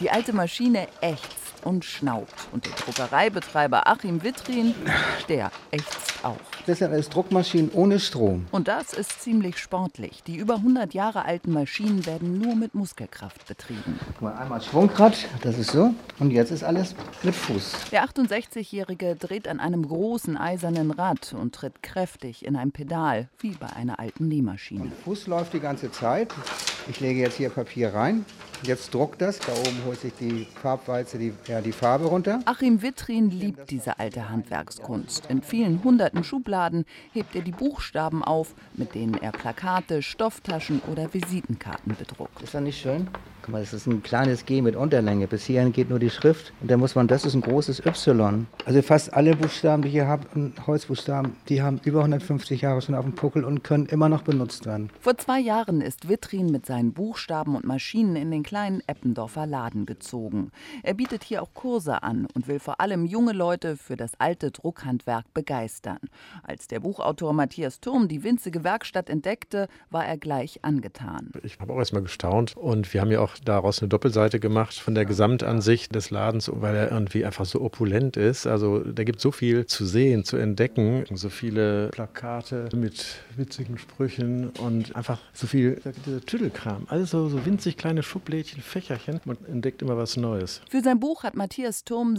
Die alte Maschine ächzt und schnaubt. Und der Druckereibetreiber Achim Wittrin, der ächzt auch. Das sind alles Druckmaschinen ohne Strom. Und das ist ziemlich sportlich. Die über 100 Jahre alten Maschinen werden nur mit Muskelkraft betrieben. Guck mal, einmal Schwungrad, das ist so. Und jetzt ist alles mit Fuß. Der 68-Jährige dreht an einem großen eisernen Rad und tritt kräftig in ein Pedal, wie bei einer alten Nähmaschine. Fuß läuft die ganze Zeit. Ich lege jetzt hier Papier rein. Jetzt druckt das. Da oben holt sich die Farbwalze die Farbe runter. Achim Wittrin liebt diese alte Handwerkskunst. In vielen hunderten Schubladen hebt er die Buchstaben auf, mit denen er Plakate, Stofftaschen oder Visitenkarten bedruckt. Ist das nicht schön? Guck mal, das ist ein kleines G mit Unterlänge. Bis hierhin geht nur die Schrift. Und da muss man, das ist ein großes Y. Also fast alle Buchstaben, die ich hier habe, Holzbuchstaben, die haben über 150 Jahre schon auf dem Puckel und können immer noch benutzt werden. Vor 2 Jahren ist Wittrin mit seinen Buchstaben und Maschinen in den kleinen Eppendorfer Laden gezogen. Er bietet hier auch Kurse an und will vor allem junge Leute für das alte Druckhandwerk begeistern. Als der Buchautor Matthias Thurm die winzige Werkstatt entdeckte, war er gleich angetan. Ich habe auch erstmal gestaunt und wir haben ja auch daraus eine Doppelseite gemacht von der Gesamtansicht des Ladens, weil er irgendwie einfach so opulent ist. Also da gibt es so viel zu sehen, zu entdecken, so viele Plakate mit witzigen Sprüchen und einfach so viel dieser Tüdelkram. Alles so winzig kleine Schublädchen, Fächerchen. Man entdeckt immer was Neues. Für sein Buch hat Matthias Thurm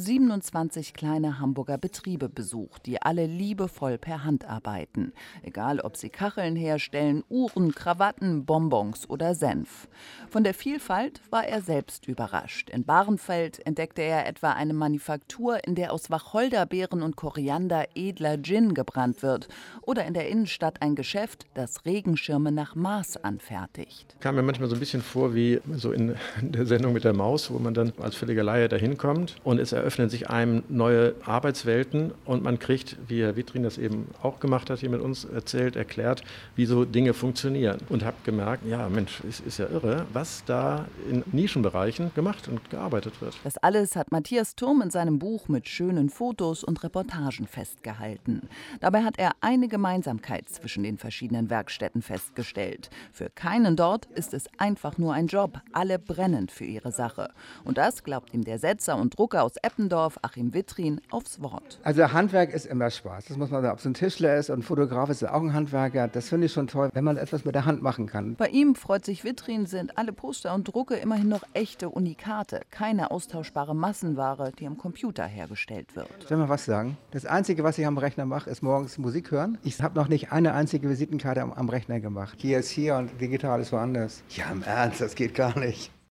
27 kleine Hamburger Betriebe besucht, die alle liebevoll per Hand arbeiten. Egal, ob sie Kacheln herstellen, Uhren, Krawatten, Bonbons oder Senf. Von der Vielfalt war er selbst überrascht. In Bahrenfeld entdeckte er etwa eine Manufaktur, in der aus Wacholderbeeren und Koriander edler Gin gebrannt wird. Oder in der Innenstadt ein Geschäft, das Regenschirme nach Maß anfertigt. Kam mir manchmal so ein bisschen vor wie so in der Sendung mit der Maus, wo man dann als völliger Laie dahin kommt und es eröffnen sich einem neue Arbeitswelten und man kriegt, wie Herr Wittrin das eben auch gemacht hat, hier mit uns erzählt, erklärt, wie so Dinge funktionieren. Und habe gemerkt, ja Mensch, es ist ja irre, was da in Nischenbereichen gemacht und gearbeitet wird. Das alles hat Matthias Thurm in seinem Buch mit schönen Fotos und Reportagen festgehalten. Dabei hat er eine Gemeinsamkeit zwischen den verschiedenen Werkstätten festgestellt. Für keinen dort ist es einfach nur ein Job. Alle brennen für ihre Sache. Und das glaubt ihm der Setzer und Drucker aus Eppendorf, Achim Wittrin, aufs Wort. Also Handwerk ist immer Spaß. Das muss man sagen. Ob es ein Tischler ist und ein Fotograf ist auch ein Handwerker. Das finde ich schon toll, wenn man etwas mit der Hand machen kann. Bei ihm, freut sich Wittrin, sind alle Poster und Drucke immerhin noch echte Unikate. Keine austauschbare Massenware, die am Computer hergestellt wird. Soll ich mal was sagen? Das Einzige, was ich am Rechner mache, ist morgens Musik hören. Ich habe noch nicht eine einzige Visitenkarte am Rechner gemacht. Hier ist hier und digital ist woanders. Ja, im Ernst, das geht gar nicht.